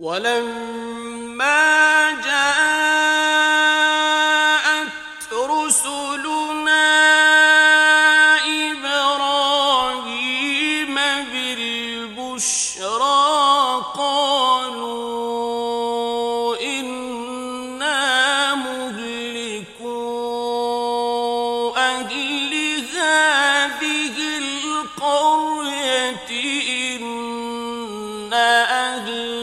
ولما جاءت رسلنا إبراهيم بالبشرى قالوا إنا مهلكو أهل هذه القرية إن أهلها